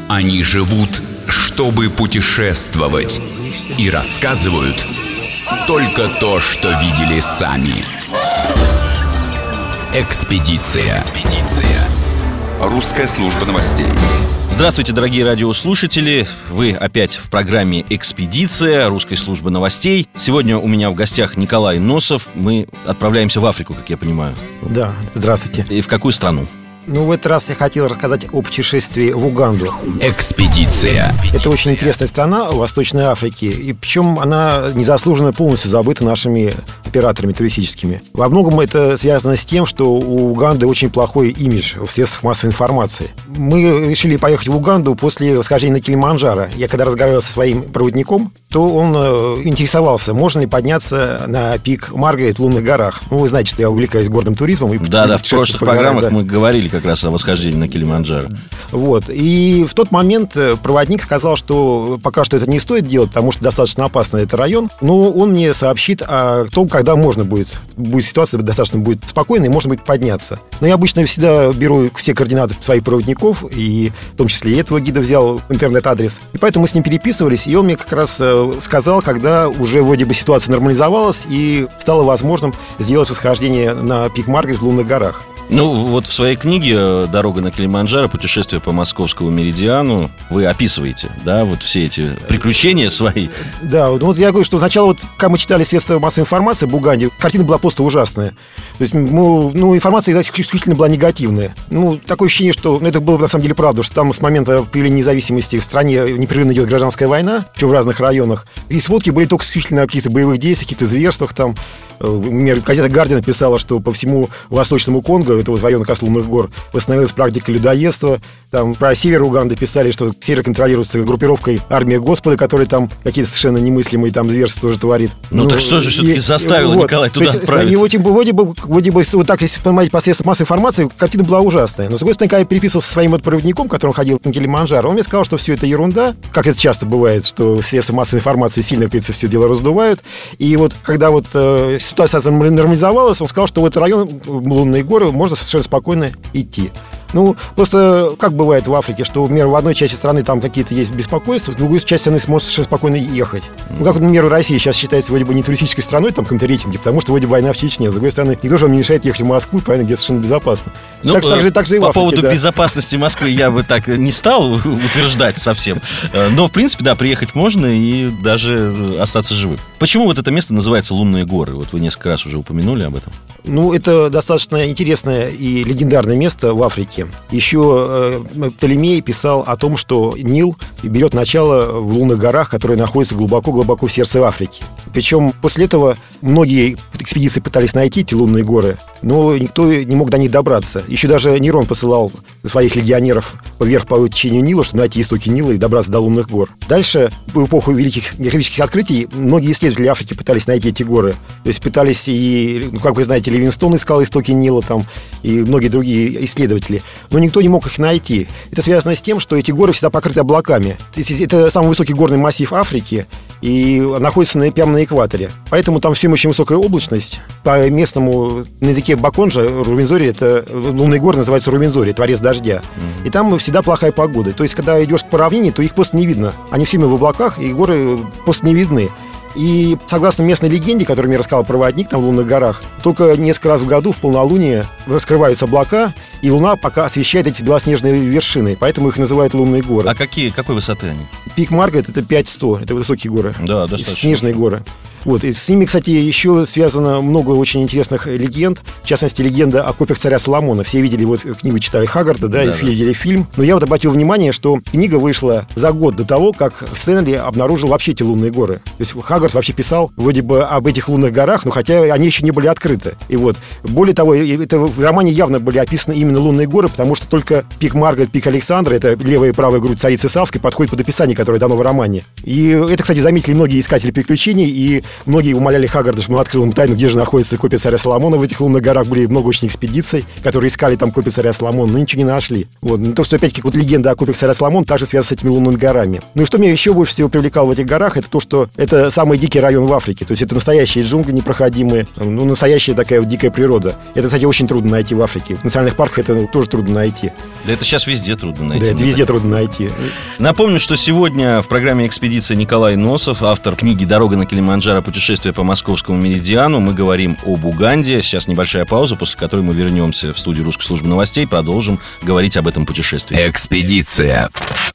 Они живут, чтобы путешествовать, и рассказывают только то, что видели сами. Экспедиция. Русская служба новостей. Здравствуйте, дорогие радиослушатели. Вы опять в программе «Экспедиция» русской службы новостей. Сегодня у меня в гостях Николай Носов. Мы отправляемся в Африку, как я понимаю. Да, здравствуйте. И в какую страну? В этот раз я хотел рассказать о путешествии в Уганду. Экспедиция. Это очень интересная страна в Восточной Африке. И причем она незаслуженно полностью забыта нашими операторами туристическими. Во многом это связано с тем, что у Уганды очень плохой имидж в средствах массовой информации. Мы решили поехать в Уганду после восхождения на Килиманджаро. Я когда разговаривал со своим проводником, то он интересовался, можно ли подняться на пик Маргарет в Лунных горах. Вы знаете, что я увлекаюсь горным туризмом. Да, в прошлых программах мы говорили как раз о восхождении на Килиманджаро. И в тот момент проводник сказал, что пока что это не стоит делать, потому что достаточно опасный это район, но он мне сообщит о том, когда можно будет ситуация достаточно будет спокойной, и можно будет подняться. Но я обычно всегда беру все координаты своих проводников, и в том числе и этого гида взял интернет-адрес. И поэтому мы с ним переписывались, и он мне как раз сказал, когда уже вроде бы ситуация нормализовалась, и стало возможным сделать восхождение на пик Маргарет в Лунных горах. В своей книге «Дорога на Килиманджаро. Путешествие по московскому меридиану» вы описываете, да, вот все эти приключения свои. Да, я говорю, что сначала, когда мы читали средства массовой информации об Уганде, картина была просто ужасная. То есть, информация исключительно была негативная. Такое ощущение, что это было на самом деле правда, что там с момента появления независимости в стране непрерывно идет гражданская война, причем в разных районах. И сводки были только исключительно о каких-то боевых действиях, каких-то зверствах там. Например, газета «Гардиан» писала, что по всему Восточному Конго, это в районе Лунных гор, восстановилась практика людоедства. Там про север Уганды писали, что север контролируется группировкой «Армия Господа», которая там какие-то совершенно немыслимые там зверства тоже творит. Так что же все-таки заставило Николая туда отправиться? Вроде бы, вот так, если понимаете, посредством массовой информации, картина была ужасная. Но, с другой стороны, когда я переписывался со своим проводником, который ходил на Килиманджаро, он мне сказал, что все это ерунда, как это часто бывает, что средства массовой информации сильно, кажется, все дело раздувают. И вот когда ситуация нормализовалась, он сказал, что в этот район, Лунные горы, можно совершенно спокойно идти. Просто как бывает в Африке, что, например, в одной части страны там какие-то есть беспокойства, в другой части страны сможет совершенно спокойно ехать. Как, например, Россия сейчас считается вроде бы не туристической страной там в каком-то рейтинге, потому что вроде война в Чечне. С другой стороны, никто же вам не мешает ехать в Москву, правильно, где совершенно безопасно. Так же и в Африке, по поводу безопасности Москвы я бы так не стал утверждать совсем. Но, в принципе, да, приехать можно и даже остаться живым. Почему вот это место называется Лунные горы? Вот вы несколько раз уже упомянули об этом. Это достаточно интересное и легендарное место в Африке. Еще Птолемей писал о том, что Нил берет начало в Лунных горах, которые находятся глубоко-глубоко в сердце Африки. Причем после этого многие экспедиции пытались найти эти Лунные горы, но никто не мог до них добраться. Еще даже Нерон посылал своих легионеров вверх по течению Нила, чтобы найти истоки Нила и добраться до Лунных гор. Дальше, в эпоху великих географических открытий, многие исследователи Африки пытались найти эти горы. То есть пытались как вы знаете, Ливингстон искал истоки Нила там, и многие другие исследователи. Но никто не мог их найти. Это связано с тем, что эти горы всегда покрыты облаками. Это самый высокий горный массив Африки и находится прямо на экваторе. Поэтому там все очень высокая облачность. По местному, на языке Баконжа, Рувензори, это Лунные горы называются Рувензори, творец дождя. И там всегда плохая погода. То есть, когда идешь по равнине, то их просто не видно. Они все в облаках, и горы просто не видны. И согласно местной легенде, которую мне рассказал проводник там в Лунных горах, только несколько раз в году в полнолуние раскрываются облака, и луна пока освещает эти белоснежные вершины, поэтому их называют Лунные горы. А какой высоты они? Пик Маргарет — это 5100, это высокие горы. Да, достаточно. Снежные горы. И с ними, кстати, еще связано много очень интересных легенд. В частности, легенда о копьях царя Соломона. Все видели, книгу читали Хаггарда, и видели фильм. Но я обратил внимание, что книга вышла за год до того, как Стэнли обнаружил вообще эти Лунные горы. То есть Хаггард вообще писал вроде бы об этих Лунных горах, но хотя они еще не были открыты. Более того, в романе явно были описаны именно Лунные горы, потому что только пик Маргарет, пик Александра, это левая и правая грудь царицы Савской, подходит под описание, которое дано в романе. И это, кстати, заметили многие искатели приключений, и многие умоляли Хаггарда, чтобы он открыл им тайну, где же находится копия царя Соломона. В этих Лунных горах были много очень экспедиций, которые искали там копию царя Соломона, но ничего не нашли. То, что опять-таки легенда о копиях царя Соломона также связана с этими Лунными горами. И что меня еще больше всего привлекало в этих горах, это то, что это самый самый дикий район в Африке. То есть это настоящие джунгли непроходимые, настоящая такая вот дикая природа. Это, кстати, очень трудно найти в Африке. В национальных парках это тоже трудно найти. Да это сейчас везде трудно найти. Да, это везде трудно найти. Напомню, что сегодня в программе «Экспедиция» Николай Носов, автор книги «Дорога на Килиманджаро. Путешествие по московскому меридиану». Мы говорим об Уганде. Сейчас небольшая пауза, после которой мы вернемся в студию Русской службы новостей, продолжим говорить об этом путешествии. Экспедиция.